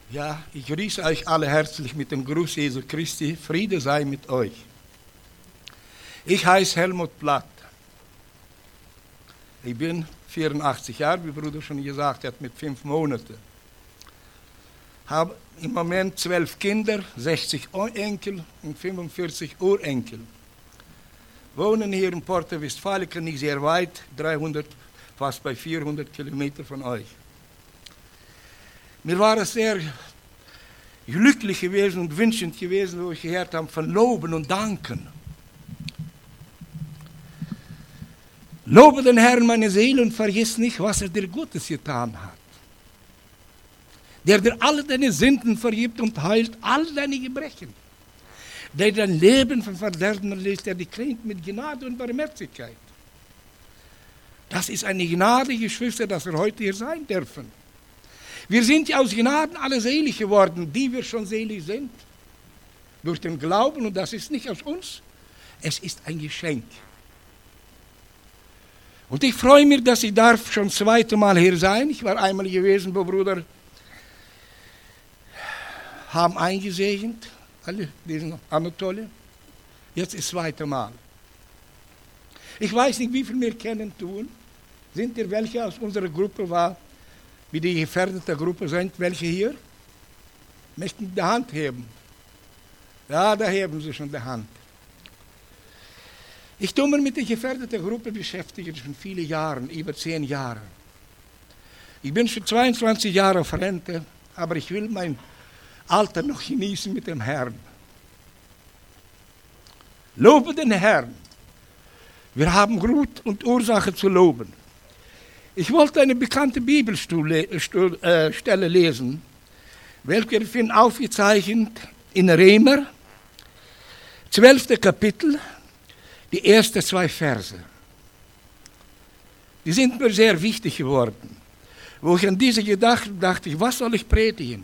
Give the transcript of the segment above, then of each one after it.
Ja, ich grüße euch alle herzlich mit dem Gruß Jesu Christi. Friede sei mit euch. Ich heiße Helmut Blatt. Ich bin 84 Jahre, wie Bruder schon gesagt hat, mit 5 Monaten. Habe im Moment 12 Kinder, 60 Enkel und 45 Urenkel. Wohnen hier in Porta Westfalica, nicht sehr weit, 300, fast bei 400 Kilometer von euch. Mir war es sehr glücklich gewesen und wünschend gewesen, wo ich gehört habe von Loben und Danken. Lobe den Herrn, meine Seele, und vergiss nicht, was er dir Gutes getan hat. Der dir alle deine Sünden vergibt und heilt all deine Gebrechen. Der dein Leben von Verderben lässt, der dich kränkt mit Gnade und Barmherzigkeit. Das ist eine Gnade, Geschwister, dass wir heute hier sein dürfen. Wir sind ja aus Gnaden alle selig geworden, die wir schon selig sind. Durch den Glauben, und das ist nicht aus uns, es ist ein Geschenk. Und ich freue mich, dass ich darf schon das 2. Mal hier sein. Ich war einmal gewesen, wo Bruder haben eingesegnet, alle diesen Anatole. Jetzt ist das 2. Mal. Ich weiß nicht, wie viel wir kennen tun. Sind ihr welche aus unserer Gruppe war, wie die gefährdete Gruppe sind, welche hier? Möchten die Hand heben? Ja, da heben sie schon die Hand. Ich tue mich mit der gefährdeten Gruppe beschäftigt schon viele Jahre, über 10 Jahre. Ich bin schon 22 Jahre auf Rente, aber ich will mein Alter noch genießen mit dem Herrn. Lobe den Herrn. Wir haben Grund und Ursache zu loben. Ich wollte eine bekannte Bibelstelle lesen, welche wir finden aufgezeichnet in Römer, 12. Kapitel, die ersten 2 Verse. Die sind mir sehr wichtig geworden. Wo ich an diese gedacht dachte ich, was soll ich predigen?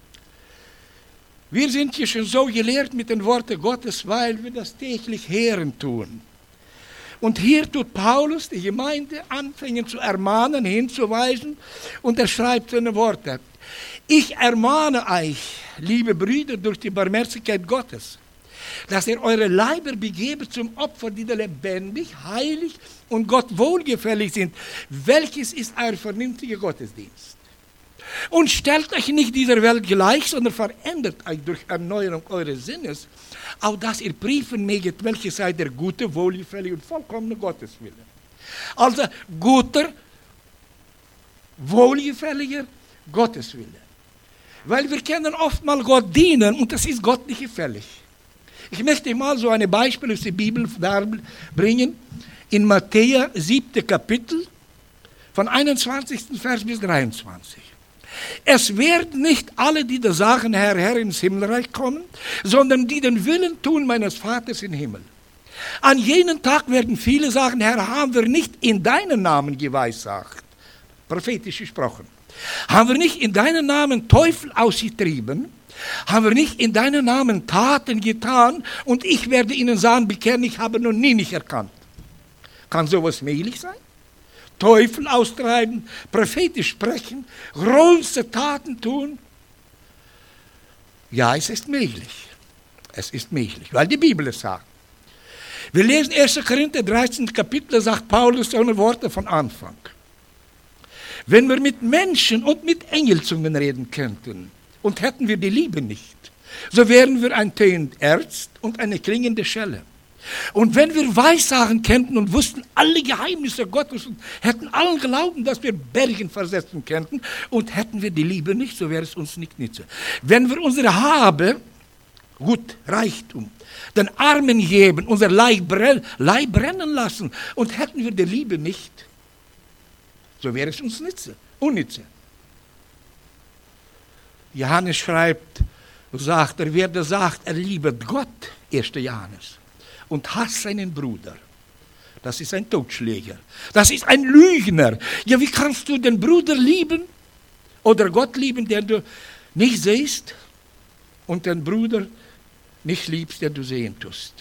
Wir sind hier schon so gelehrt mit den Worten Gottes, weil wir das täglich hören tun. Und hier tut Paulus die Gemeinde anfangen zu ermahnen, hinzuweisen, und er schreibt seine Worte. Ich ermahne euch, liebe Brüder, durch die Barmherzigkeit Gottes, dass ihr eure Leiber begebt zum Opfer, die lebendig, heilig und Gott wohlgefällig sind. Welches ist euer vernünftiger Gottesdienst? Und stellt euch nicht dieser Welt gleich, sondern verändert euch durch Erneuerung eures Sinnes, auf dass ihr prüfen möget, welches sei der gute, wohlgefällige und vollkommene Gotteswille. Also guter, wohlgefälliger Gotteswille. Weil wir können oftmals Gott dienen und das ist Gott nicht gefällig. Ich möchte mal so ein Beispiel aus der Bibel bringen. In Matthäus 7. Kapitel, von 21. Vers bis 23. Es werden nicht alle, die da sagen, Herr, Herr, ins Himmelreich kommen, sondern die den Willen tun meines Vaters im Himmel. An jenen Tag werden viele sagen, Herr, haben wir nicht in deinen Namen geweissagt, prophetisch gesprochen. Haben wir nicht in deinen Namen Teufel ausgetrieben? Haben wir nicht in deinen Namen Taten getan? Und ich werde ihnen sagen, bekennen, ich habe noch nie nicht erkannt. Kann sowas möglich sein? Teufel austreiben, prophetisch sprechen, große Taten tun? Ja, es ist möglich. Es ist möglich, weil die Bibel es sagt. Wir lesen 1. Korinther 13. Kapitel, sagt Paulus seine Worte von Anfang. Wenn wir mit Menschen und mit Engelzungen reden könnten und hätten wir die Liebe nicht, so wären wir ein tönend Erz und eine klingende Schelle. Und wenn wir Weissagen könnten und wussten alle Geheimnisse Gottes und hätten allen Glauben, dass wir Bergen versetzen könnten und hätten wir die Liebe nicht, so wäre es uns nicht nütze. Wenn wir unsere Habe, gut, Reichtum, den Armen geben, unser Leib brennen lassen und hätten wir die Liebe nicht, so wäre es uns unnütze. Johannes schreibt, sagt, wer sagt, er liebet Gott, 1. Johannes, und hasst seinen Bruder, das ist ein Totschläger, das ist ein Lügner. Ja, wie kannst du den Bruder lieben oder Gott lieben, den du nicht siehst, und den Bruder nicht liebst, den du sehen tust?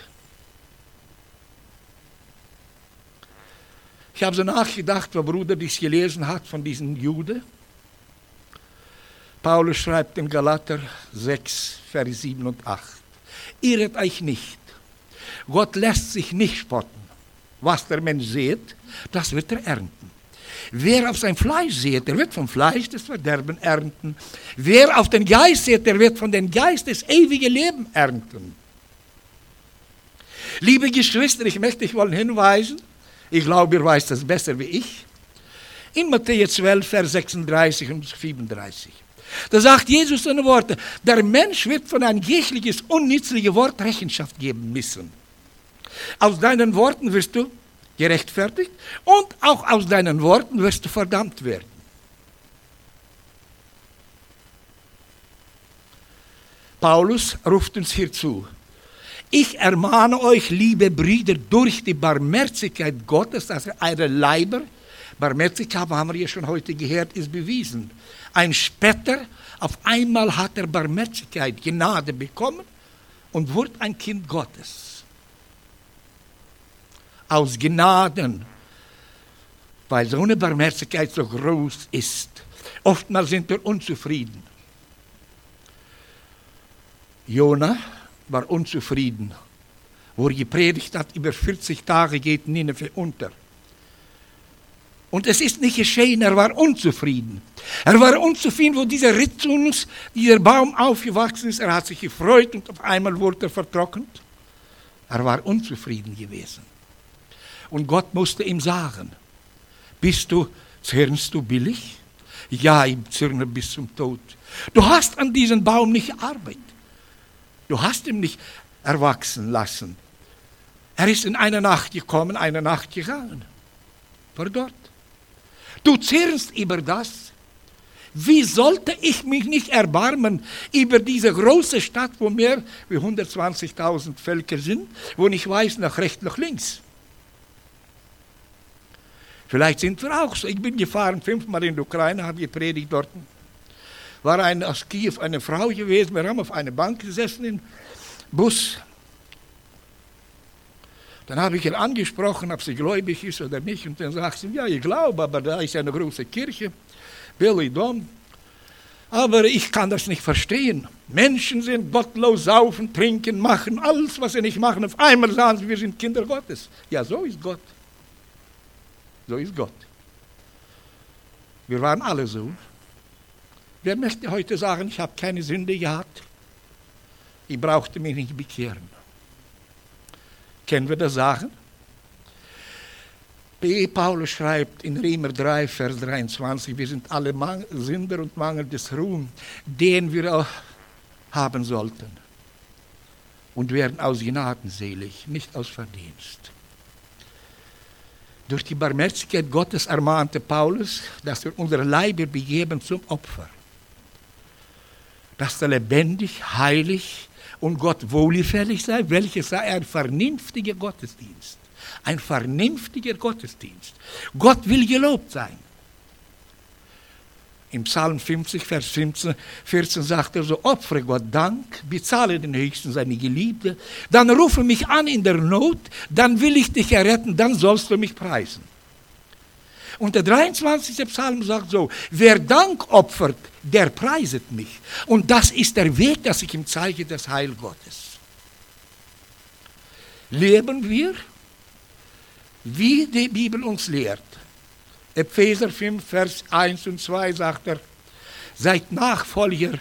Ich habe so nachgedacht, wo Bruder dies gelesen hat von diesem Jude. Paulus schreibt in Galater 6, Vers 7 und 8. Irret euch nicht. Gott lässt sich nicht spotten. Was der Mensch sät, das wird er ernten. Wer auf sein Fleisch sät, der wird vom Fleisch des Verderben ernten. Wer auf den Geist sät, der wird von dem Geist das ewige Leben ernten. Liebe Geschwister, ich möchte euch wollen hinweisen, ich glaube, ihr weißt das besser wie ich, in Matthäus 12, Vers 36 und 37. Da sagt Jesus seine Worte, der Mensch wird von ein kirchliches, unnützliches Wort Rechenschaft geben müssen. Aus deinen Worten wirst du gerechtfertigt und auch aus deinen Worten wirst du verdammt werden. Paulus ruft uns hierzu. Ich ermahne euch, liebe Brüder, durch die Barmherzigkeit Gottes, dass eure Leiber, Barmherzigkeit haben wir ja schon heute gehört, ist bewiesen. Ein Später, auf einmal hat er Barmherzigkeit, Gnade bekommen und wurde ein Kind Gottes. Aus Gnaden, weil so eine Barmherzigkeit so groß ist. Oftmals sind wir unzufrieden. Jona war unzufrieden, wo er gepredigt hat, über 40 Tage geht Nineveh unter. Und es ist nicht geschehen, er war unzufrieden. Er war unzufrieden, wo dieser Rizinus, dieser Baum aufgewachsen ist. Er hat sich gefreut und auf einmal wurde er vertrocknet. Er war unzufrieden gewesen. Und Gott musste ihm sagen, zürnst du billig? Ja, ich zürne bis zum Tod. Du hast an diesem Baum nicht gearbeitet. Du hast ihn nicht erwachsen lassen. Er ist in einer Nacht gekommen, eine Nacht gegangen. War dort. Du zürnst über das. Wie sollte ich mich nicht erbarmen über diese große Stadt, wo mehr wie 120.000 Völker sind, wo ich weiß, nach rechts, nach links. Vielleicht sind wir auch so. Ich bin gefahren 5-mal in die Ukraine, habe gepredigt dort. War aus Kiew eine Frau gewesen, wir haben auf einer Bank gesessen im Bus. Dann habe ich ihn angesprochen, ob sie gläubig ist oder nicht. Und dann sagt sie, ja, ich glaube, aber da ist eine große Kirche, Billy Dom. Aber ich kann das nicht verstehen. Menschen sind gottlos, saufen, trinken, machen, alles, was sie nicht machen. Auf einmal sagen sie, wir sind Kinder Gottes. Ja, so ist Gott. So ist Gott. Wir waren alle so. Wer möchte heute sagen, ich habe keine Sünde gehabt? Ich brauchte mich nicht bekehren. Können wir das sagen? Paulus schreibt in Römer 3, Vers 23, wir sind alle Sünder und Mangel des Ruhms, den wir auch haben sollten. Und werden aus Gnaden selig, nicht aus Verdienst. Durch die Barmherzigkeit Gottes ermahnte Paulus, dass wir unsere Leiber begeben zum Opfer. Dass er lebendig, heilig und Gott wohlgefällig sei, welches sei ein vernünftiger Gottesdienst. Ein vernünftiger Gottesdienst. Gott will gelobt sein. Im Psalm 50, Vers 14 sagt er so, opfere Gott Dank, bezahle den Höchsten seine Geliebte, dann rufe mich an in der Not, dann will ich dich erretten, dann sollst du mich preisen. Und der 23. Psalm sagt so, wer Dank opfert, der preiset mich. Und das ist der Weg, dass ich ihm zeige, das Heil Gottes. Leben wir, wie die Bibel uns lehrt. Epheser 5, Vers 1 und 2 sagt er, seid Nachfolger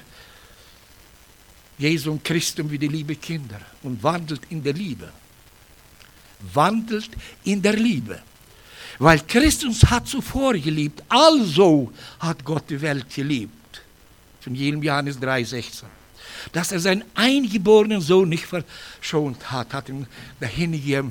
Jesu Christum wie die liebe Kinder und wandelt in der Liebe. Wandelt in der Liebe. Weil Christus hat zuvor geliebt, also hat Gott die Welt geliebt. Von jedem Johannes 3,16. Dass er seinen eingeborenen Sohn nicht verschont hat, hat ihn dahingegeben.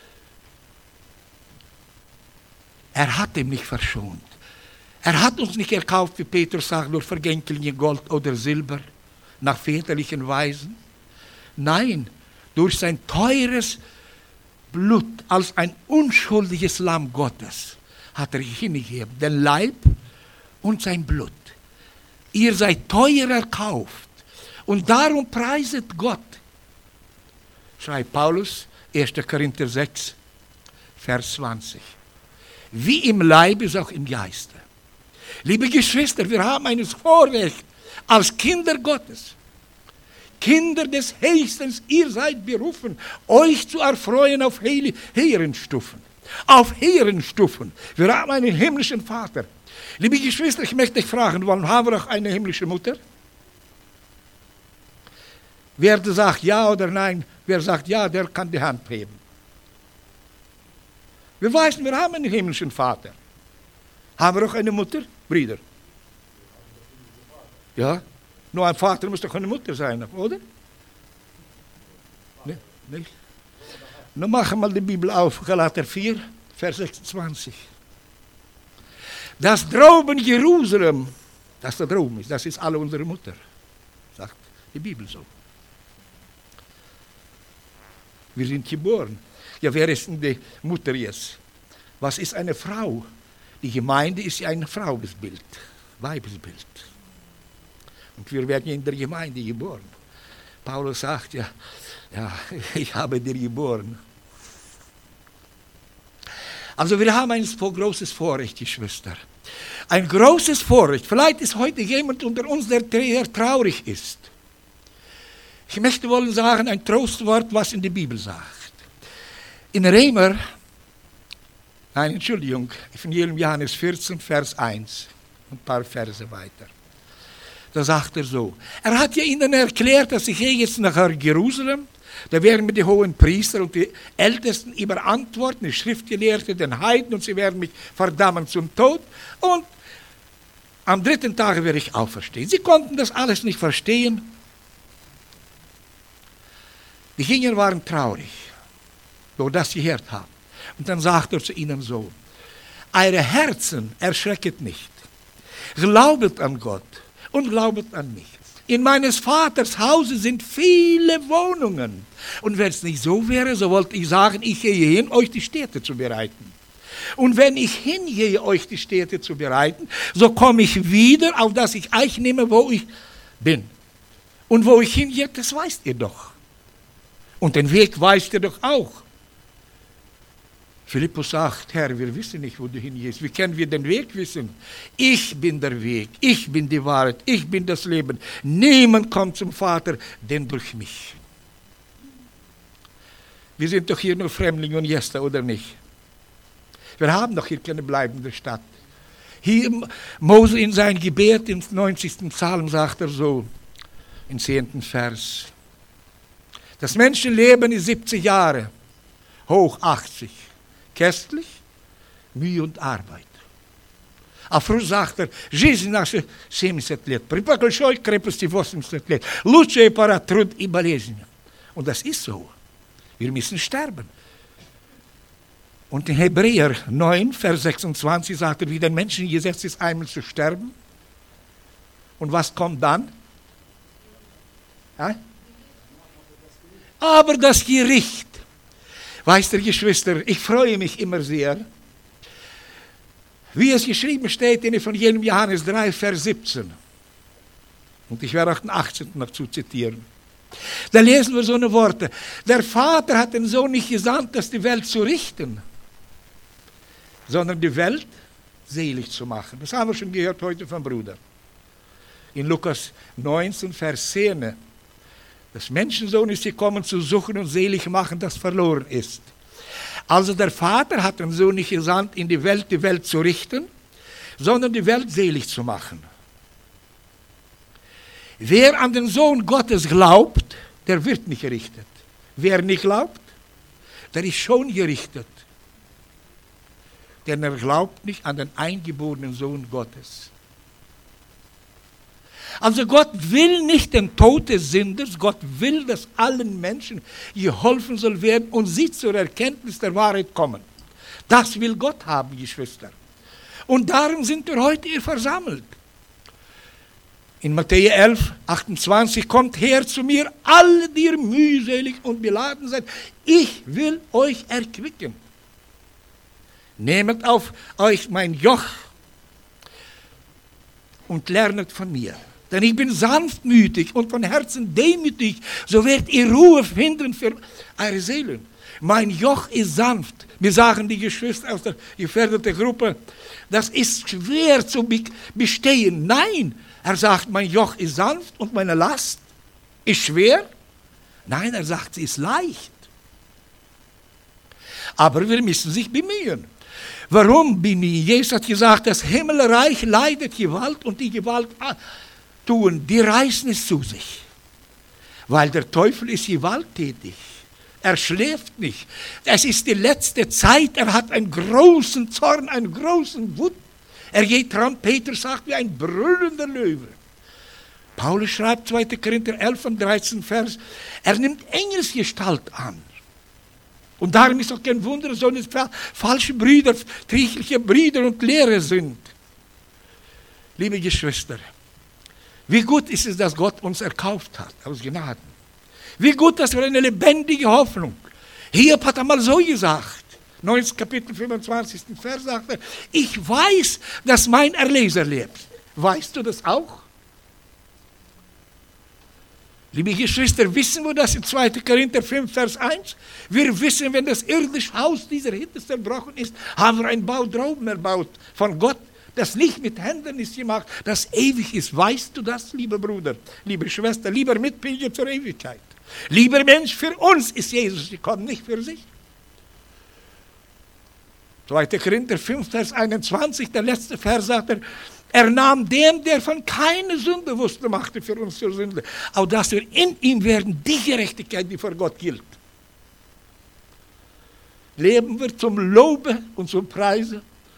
Er hat ihn nicht verschont. Er hat uns nicht erkauft, wie Petrus sagt, durch vergängliche Gold oder Silber, nach väterlichen Weisen. Nein, durch sein teures Blut, als ein unschuldiges Lamm Gottes, hat er hingegeben, den Leib und sein Blut. Ihr seid teuer erkauft und darum preiset Gott. Schreibt Paulus, 1. Korinther 6, Vers 20. Wie im Leib ist auch im Geiste. Liebe Geschwister, wir haben ein Vorrecht, als Kinder Gottes, Kinder des Höchsten, ihr seid berufen, euch zu erfreuen auf höheren Stufen. Auf höheren Stufen. Wir haben einen himmlischen Vater. Liebe Geschwister, ich möchte dich fragen, warum haben wir auch eine himmlische Mutter? Wer sagt ja oder nein, wer sagt ja, der kann die Hand heben. Wir wissen, wir haben einen himmlischen Vater. Haben wir auch eine Mutter, Brüder? Ja, nur ein Vater muss doch eine Mutter sein, oder? Nee, nicht? Nun machen wir mal die Bibel auf, Galater 4, Vers 26. Das droben Jerusalem, das da droben ist, das ist alle unsere Mutter, sagt die Bibel so. Wir sind geboren. Ja, wer ist denn die Mutter jetzt? Was ist eine Frau? Die Gemeinde ist ja ein Frauenbild, Weibesbild. Und wir werden in der Gemeinde geboren. Paulus sagt ja, ich habe dir geboren. Also wir haben ein großes Vorrecht, die Schwester. Ein großes Vorrecht. Vielleicht ist heute jemand unter uns, der traurig ist. Ich möchte wohl sagen, ein Trostwort, was in der Bibel sagt. In Evangelium Johannes 14, Vers 1, ein paar Verse weiter. Da sagt er so, er hat ja ihnen erklärt, dass ich gehe jetzt nach Jerusalem, da werden mir die hohen Priester und die Ältesten überantworten, die Schriftgelehrten, den Heiden, und sie werden mich verdammen zum Tod, und am 3. Tag werde ich auferstehen. Sie konnten das alles nicht verstehen. Die Jünger waren traurig, wo das sie gehört haben. Und dann sagt er zu ihnen so, eure Herzen erschrecket nicht. Glaubet an Gott und glaubet an mich. In meines Vaters Hause sind viele Wohnungen. Und wenn es nicht so wäre, so wollte ich sagen, ich gehe hin, euch die Städte zu bereiten. Und wenn ich hingehe, euch die Städte zu bereiten, so komme ich wieder, auf dass ich euch nehme, wo ich bin. Und wo ich hingehe, das weißt ihr doch. Und den Weg weißt ihr doch auch. Philippus sagt, Herr, wir wissen nicht, wo du hingehst. Wie können wir den Weg wissen? Ich bin der Weg, ich bin die Wahrheit, ich bin das Leben. Niemand kommt zum Vater, denn durch mich. Wir sind doch hier nur Fremdlinge und Gäste, oder nicht? Wir haben doch hier keine bleibende Stadt. Hier Mose in sein Gebet im 90. Psalm sagt er so, im 10. Vers. Das Menschenleben ist 70 Jahre, hoch 80. Kästlich, Mühe und Arbeit. A früher sagt er, жизнь наша 70 лет. При большой крепости 80 лет. Лучшая пора труд и болезнь. Und das ist so. Wir müssen sterben. Und in Hebräer 9, Vers 26 sagt er, wie den Menschen gesetzt ist, einmal zu sterben. Und was kommt dann? Ja? Aber das Gericht. Weißt du, Geschwister, ich freue mich immer sehr, wie es geschrieben steht in Evangelium Johannes 3, Vers 17. Und ich werde auch den 18. noch zu zitieren. Da lesen wir so eine Worte. Der Vater hat den Sohn nicht gesandt, das die Welt zu richten, sondern die Welt selig zu machen. Das haben wir schon gehört heute vom Bruder. In Lukas 19, Vers 10. Das Menschensohn ist gekommen, zu suchen und selig machen, das verloren ist. Also der Vater hat den Sohn nicht gesandt, in die Welt zu richten, sondern die Welt selig zu machen. Wer an den Sohn Gottes glaubt, der wird nicht gerichtet. Wer nicht glaubt, der ist schon gerichtet. Denn er glaubt nicht an den eingeborenen Sohn Gottes. Also Gott will nicht den Tod des Sünders, Gott will, dass allen Menschen geholfen soll werden und sie zur Erkenntnis der Wahrheit kommen. Das will Gott haben, Geschwister. Und darum sind wir heute hier versammelt. In Matthäus 11, 28, kommt her zu mir, alle, die ihr mühselig und beladen seid, ich will euch erquicken. Nehmet auf euch mein Joch und lernet von mir. Denn ich bin sanftmütig und von Herzen demütig, so werdet ihr Ruhe finden für eure Seelen. Mein Joch ist sanft. Wir sagen die Geschwister aus der gefährdeten Gruppe, das ist schwer zu bestehen. Nein, Er sagt, mein Joch ist sanft und meine Last ist schwer. Nein, er sagt, sie ist leicht. Aber wir müssen sich bemühen. Warum bemühen? Jesus hat gesagt, das Himmelreich leidet Gewalt und die Gewalt tun, die reißen es zu sich. Weil der Teufel ist gewalttätig. Er schläft nicht. Es ist die letzte Zeit. Er hat einen großen Zorn, einen großen Wut. Er geht Peter sagt, wie ein brüllender Löwe. Paulus schreibt 2. Korinther 11 und 13 Vers, er nimmt Engelsgestalt an. Und darum ist auch kein Wunder, so dass falsche Brüder, triechliche Brüder und Lehrer sind. Liebe Geschwister, wie gut ist es, dass Gott uns erkauft hat, aus Gnaden. Wie gut, dass wir eine lebendige Hoffnung. Hiob hat einmal so gesagt, 9. Kapitel 25. Vers sagt er, ich weiß, dass mein Erlöser lebt. Weißt du das auch? Liebe Geschwister, wissen wir das in 2. Korinther 5, Vers 1? Wir wissen, wenn das irdische Haus dieser Hitte zerbrochen ist, haben wir ein Bau droben erbaut von Gott, das nicht mit Händen ist gemacht, das ewig ist. Weißt du das, lieber Bruder, liebe Schwester, lieber Mitbürger zur Ewigkeit? Lieber Mensch, für uns ist Jesus gekommen, nicht für sich. 2. Korinther 5, Vers 21, der letzte Vers sagt er nahm dem, der von keine Sünde wusste, machte für uns zur Sünde. Auch dass wir in ihm werden, die Gerechtigkeit, die vor Gott gilt. Leben wir zum Lobe und zum Preise.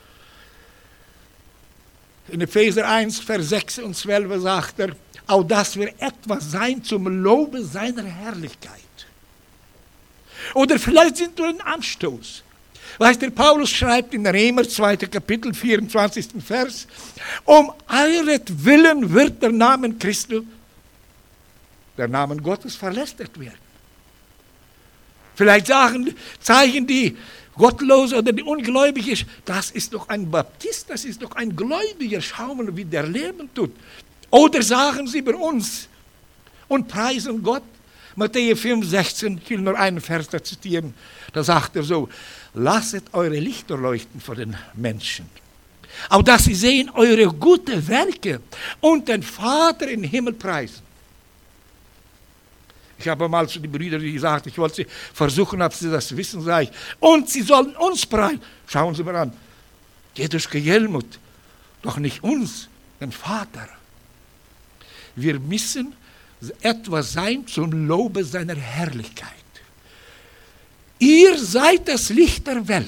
In Epheser 1, Vers 6 und 12 sagt er, auch dass wir etwas sein zum Lobe seiner Herrlichkeit. Oder vielleicht sind wir ein Anstoß. Weißt du, Paulus schreibt in Römer 2. Kapitel 24. Vers, um euretwillen wird der Name Christi, der Name Gottes verlästert werden. Vielleicht zeigen die Gottlose oder die Ungläubige, das ist doch ein Baptist, das ist doch ein Gläubiger, schauen wir, wie der leben tut. Oder sagen sie bei uns und preisen Gott. Matthäus 5, 16, ich will nur einen Vers da zitieren, da sagt er so, lasset eure Lichter leuchten vor den Menschen, auch dass sie sehen eure guten Werke und den Vater im Himmel preisen. Ich habe mal zu den Brüdern gesagt, ich wollte sie versuchen, ob sie das wissen, sage ich, und sie sollen uns preisen. Schauen Sie mal an, Jesus Gejelmut, doch nicht uns, den Vater. Wir müssen etwas sein zum Lobe seiner Herrlichkeit. Ihr seid das Licht der Welt.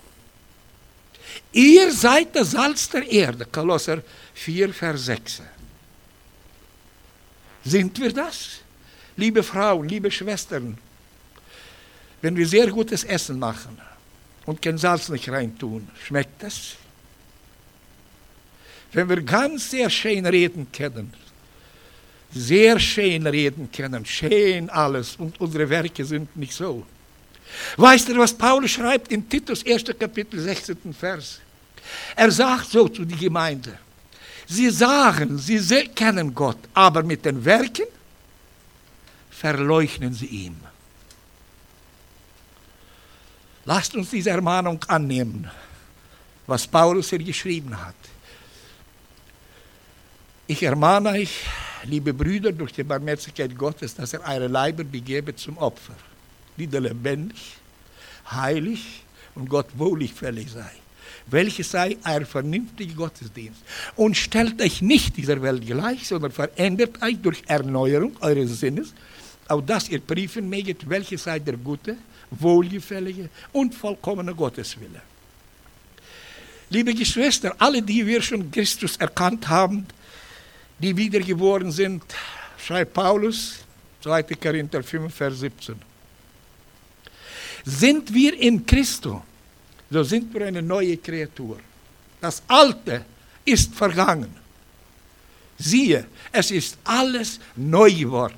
Ihr seid das Salz der Erde. Kolosser 4, Vers 6. Sind wir das? Liebe Frauen, liebe Schwestern, wenn wir sehr gutes Essen machen und kein Salz nicht reintun, schmeckt das? Wenn wir ganz sehr schön reden können, sehr schön reden können, schön alles, und unsere Werke sind nicht so. Weißt du, was Paulus schreibt in Titus 1. Kapitel 16. Vers? Er sagt so zu der Gemeinde, sie sagen, sie kennen Gott, aber mit den Werken verleugnen sie ihn. Lasst uns diese Ermahnung annehmen, was Paulus hier geschrieben hat. Ich ermahne euch, liebe Brüder, durch die Barmherzigkeit Gottes, dass ihr eure Leiber begebe zum Opfer, die lebendig, heilig und Gott wohlgefällig sei. Welches sei euer vernünftiger Gottesdienst. Und stellt euch nicht dieser Welt gleich, sondern verändert euch durch Erneuerung eures Sinnes, auf dass ihr prüfen möget, welches sei der gute, wohlgefällige und vollkommene Gotteswille. Liebe Geschwister, alle, die wir schon Christus erkannt haben, die wiedergeboren sind, schreibt Paulus, 2. Korinther 5, Vers 17. Sind wir in Christus, so sind wir eine neue Kreatur. Das Alte ist vergangen. Siehe, es ist alles neu geworden.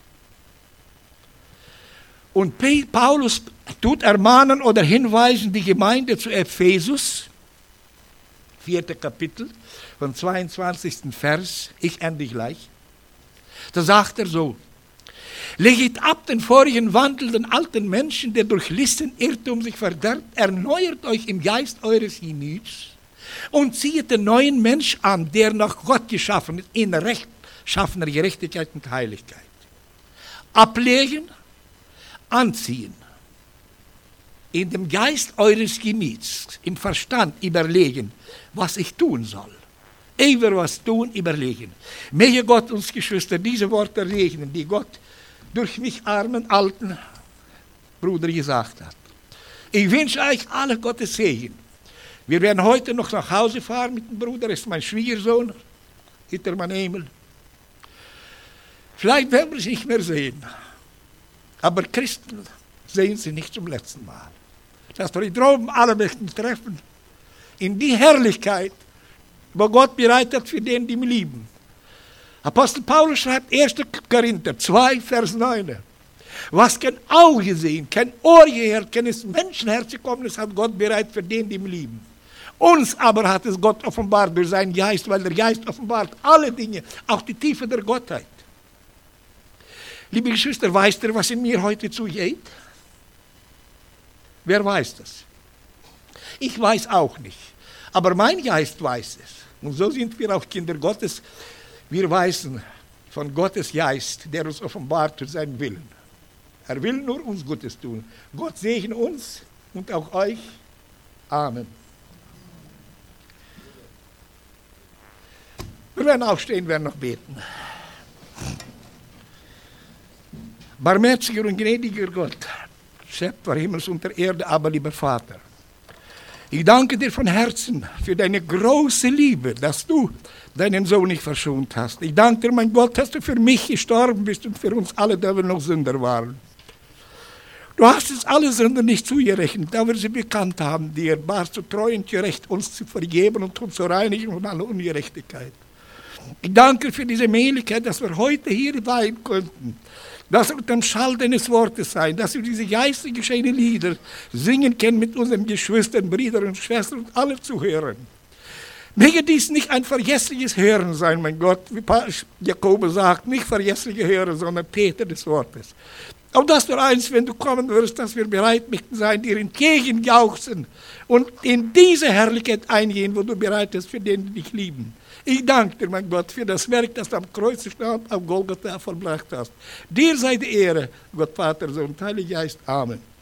Und Paulus tut ermahnen oder hinweisen die Gemeinde zu Ephesus, 4. Kapitel, vom 22. Vers, ich ende gleich. Da sagt er so, leget ab den vorigen Wandel, den alten Menschen, der durch Listen, Irrtum sich verderbt, erneuert euch im Geist eures Gemüts und zieht den neuen Mensch an, der nach Gott geschaffen ist, in rechtschaffener Gerechtigkeit und Heiligkeit. Ablegen, anziehen. In dem Geist eures Gemüts, im Verstand überlegen, was ich tun soll. Ewer was tun, überlegen. Möge Gott uns, Geschwister, diese Worte segnen, die Gott durch mich armen, alten Bruder gesagt hat. Ich wünsche euch alle Gottes Segen. Wir werden heute noch nach Hause fahren mit dem Bruder, ist mein Schwiegersohn, hinter meinem Himmel. Vielleicht werden wir es nicht mehr sehen. Aber Christen sehen sie nicht zum letzten Mal. Dass wir die droben alle möchten treffen, in die Herrlichkeit, wo Gott bereit hat für den, die ihn lieben. Apostel Paulus schreibt 1. Korinther 2, Vers 9. Was kein Auge sehen, kein Ohr gehört, kein Menschenherz gekommen ist, hat Gott bereit für den, die ihn lieben. Uns aber hat es Gott offenbart durch seinen Geist, weil der Geist offenbart alle Dinge, auch die Tiefe der Gottheit. Liebe Geschwister, weißt ihr, was in mir heute zugeht? Wer weiß das? Ich weiß auch nicht. Aber mein Geist weiß es. Und so sind wir auch Kinder Gottes. Wir wissen von Gottes Geist, der uns offenbart durch seinen Willen. Er will nur uns Gutes tun. Gott segne uns und auch euch. Amen. Wir werden aufstehen, werden noch beten. Barmherziger und gnädiger Gott, Schöpfer Himmels und der Erde, aber lieber Vater, ich danke dir von Herzen für deine große Liebe, dass du deinen Sohn nicht verschont hast. Ich danke dir, mein Gott, dass du für mich gestorben bist und für uns alle, da wir noch Sünder waren. Du hast uns alle Sünder nicht zugerechnet, da wir sie bekannt haben, dir warst du treu und gerecht, uns zu vergeben und uns zu reinigen von aller Ungerechtigkeit. Ich danke dir für diese Möglichkeit, dass wir heute hier sein konnten. Dass wir unter dem Schall deines Wortes sein, dass wir diese geistig geschehene Lieder singen können mit unseren Geschwistern, Brüdern und Schwestern und alle zuhören. Möge dies nicht ein vergessliches Hören sein, mein Gott, wie Jakobus sagt, nicht vergessliche Hören, sondern Täter des Wortes. Aber dass du eins, wenn du kommen wirst, dass wir bereit möchten sein, dir entgegenjauchzen und in diese Herrlichkeit eingehen, wo du bereit bist für den, die dich lieben. Ich danke dir, mein Gott, für das Werk, das du am Kreuz auf Golgatha vollbracht hast. Dir sei die Ehre, Gott, Vater, Sohn und Heiliger Geist. Amen.